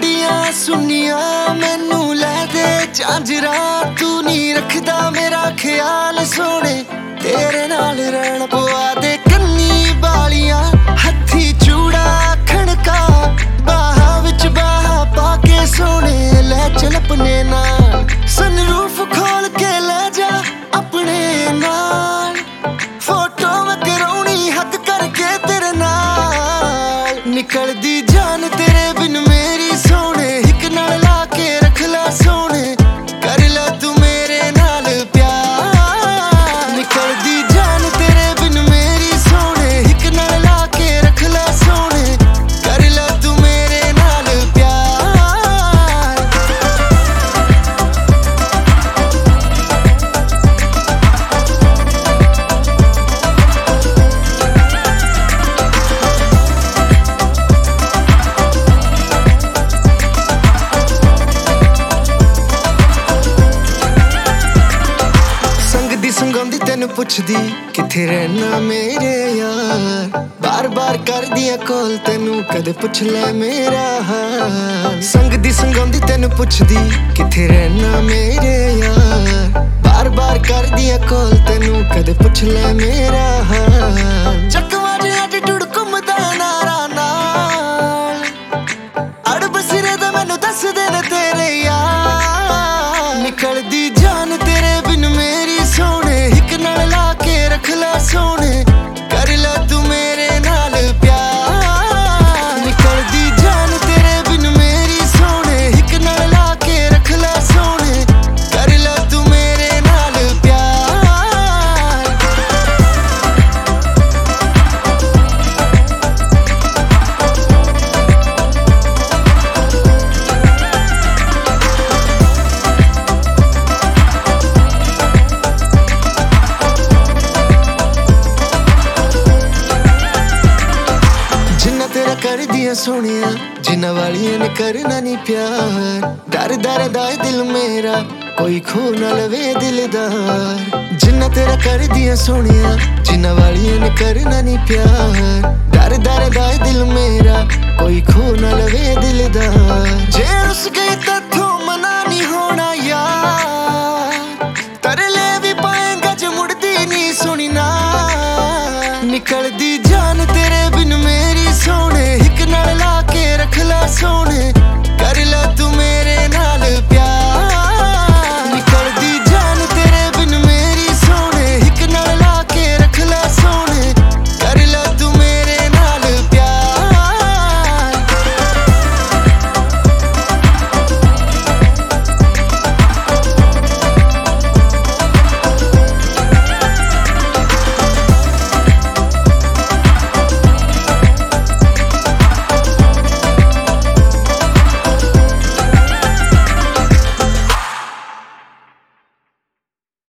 ਅੱਡੀਆਂ ਸੁਣੀਆਂ ਮੈਨੂੰ ਲੈ ਦੇ ਝਾਂਜਰਾ ਤੂੰ ਨਹੀਂ ਰੱਖਦਾ ਮੇਰਾ ਖਿਆਲ ਸੋਹਣੇ ਤੇਰੇ ਨਾਲ ਰਹਿਣ ਪਵਾ ਦੇ ਕੰਨੀ ਬਾਲੀਆਂ ਹੱਥੀ ਚੂੜਾ ਖਣਕਾ ਬਾਹਾਂ ਵਿੱਚ ਬਾਹਾਂ ਪਾ ਕੇ ਸੋਹਣੇ ਲੈ ਚੱਲ ਆਪਣੇ ਨਾਲ ਸਨਰੂਫ ਖੋਲ ਕੇ ਲੈ ਜਾ ਆਪਣੇ ਨਾਲ ਫੋਟੋ ਮੈਂ ਕਰਾਉਣੀ ਹੱਕ ਕਰਕੇ ਤੇਰੇ ਨਾਲ ਨਿਕਲਦੀ ਜਾਨ ਤੇਰੇ ਬਿਨ ਮੇਰੀ ਸੋਹਣੇ ਹਿੱਕ ਨਾਲ ਲਾ ਕੇ ਰੱਖ ਲੈ ਸੋਹਣੇ ਕਰ ਲੈ ਤੂੰ ਮੇਰੇ ਨਾਲ ਪਿਆਰ ਨਿਕਲਦੀ ਜਾਨ ਤੇਰੇ ਬਿਨ ਮੇਰੀ ਸੋਹਣੇ ਹਿੱਕ ਨਾਲ ਲਾ ਕੇ ਰੱਖ ਲੈ ਸੋਹਣੇ ਕਰ ਲੈ ਤੂੰ ਮੇਰੇ ਨਾਲ ਪਿਆਰ ਸੰਗਾਉਂਦੀ ਤੈਨੂੰ ਪੁੱਛਦੀ ਕਿੱਥੇ ਰਹਿਣਾ ਮੇਰੇ ਯਾਰ ਬਾਰ-ਬਾਰ ਕਰਦੀਆਂ ਕਾਲ ਤੈਨੂੰ ਕਦੇ ਪੁੱਛ ਲੈ ਮੇਰਾ ਹਾਲ ਸੰਗਦੀ ਸੰਗਾਉਂਦੀ ਤੈਨੂੰ ਪੁੱਛਦੀ ਕਿੱਥੇ ਰਹਿਣਾ ਮੇਰੇ ਯਾਰ ਬਾਰ-ਬਾਰ ਕਰਦੀਆਂ ਕਾਲ ਤੈਨੂੰ ਕਦੇ ਪੁੱਛ ਲੈ ਮੇਰਾ ਹਾਲ ਚੱਕਵਾਂ ਜਿਹਾ ਟੁੱਟ ਘੁੰਮਦਾ ਨਾਰਾ ਨਾਲ ਅੜਬ ਸਿਰੇ ਦਾ ਮੈਨੂੰ ਦੱਸਦੇ ਨੇ ਤੇਰੇ ਯਾਰ ਨਿਕਲਦੀ ਜਾਨ ਤੇਰੇ ਬਿਨ ਮੇਰੀ ਸੋਹਣੇ ਹਿੱਕ ਨਾਲ ਲਾ ਕੇ ਰੱਖ ਲੈ ਸੋਹਣੇ ਕਰ ਲੈ ਤੂੰ ਮੇਰੇ ਨਾਲ ਪਿਆਰ ਨਿਕਲਦੀ ਜਾਨ ਤੇਰੇ ਬਿਨ ਮੇਰੀ ਸੋਹਣੇ ਹਿੱਕ ਨਾਲ ਲਾ ਕੇ ਰੱਖ ਲੈ ਸੋਹਣੇ ਕਰ ਲੈ ਤੂੰ ਮੇਰੇ ਨਾਲ ਪਿਆਰ ਕਰਦੀਆਂ ਸੋਹਣੀਆਂ ਜਿਨ੍ਹਾਂ ਵਾਲੀਆਂ ਨੇ ਕਰਨਾ ਨਹੀਂ ਪਿਆਰ ਡਰ ਡਰਦਾ ਦਿਲ ਮੇਰਾ ਕੋਈ ਖੋ ਨਾ ਲਵੇ ਦਿਲਦਾਰ ਜਿੰਨਾ ਤੇਰਾ ਕਰਦੀਆਂ ਸੋਹਣੀਆਂ ਜਿਨ੍ਹਾਂ ਵਾਲੀਆਂ ਨੇ ਕਰਨਾ ਨਹੀਂ ਪਿਆਰ ਡਰ ਡਰਦਾ ਦਿਲ ਮੇਰਾ ਕੋਈ ਖੋ ਨਾ ਲਵੇ ਦਿਲਦਾਰ ਜੇ ਰੁੱਸ ਗਈ ਤਾਂ ਥੋਂ ਮਨਾ ਨਹੀਂ ਹੋਣਾ